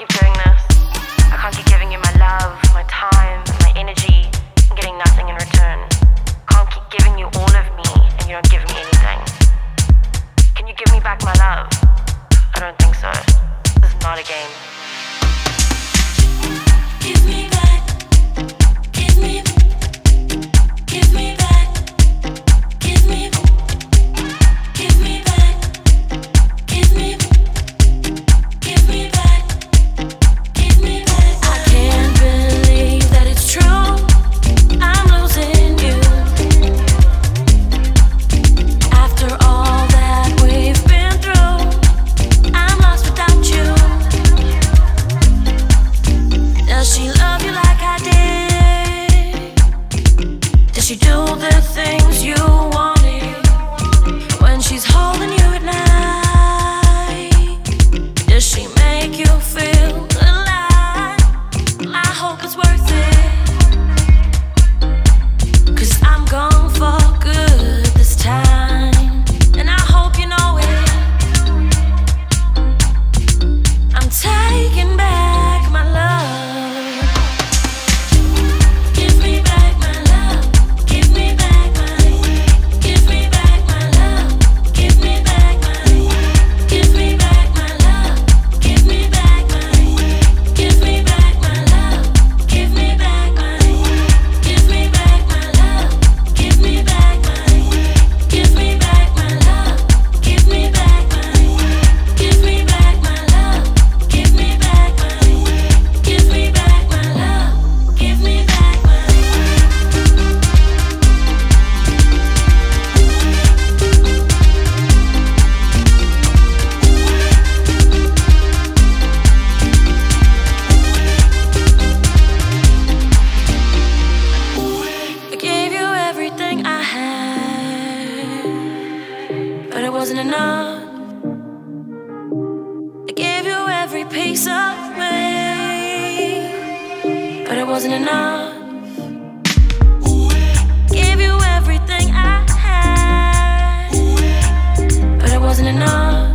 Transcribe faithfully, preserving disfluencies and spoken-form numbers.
keep doing this. I can't keep giving you my love, my time, my energy, and getting nothing in return. Can't keep giving you all of me, and you don't give me anything. Can you give me back my love? I don't think so. This is not a game. Give me back. Give me. Give me back. Give me. Give me back. Give me. Give me back. Give me back. I can't believe that it's true. I'm losing you. After all that we've been through, I'm lost without you. Does she love you like I did? Does she do the things you wanted when she's holding you at night? Does she make you feel alive? I hope it's worth it, 'cause I'm gone for good this time, and I hope you know it. I'm taking back my love. Give me back my love. Give me back my. Give me back my love. Give me back my. Give me back my love. Give me back my. Give me back my love. Give me back my. Give me back my love. Give me back my. Give me back my love. Give me back my. Give me back my love. Give me back my. Give me back my love. Give me back my. I gave you everything I had, but it wasn't enough. I gave you every piece of me, but it wasn't enough. Gave you everything I had, but it wasn't enough.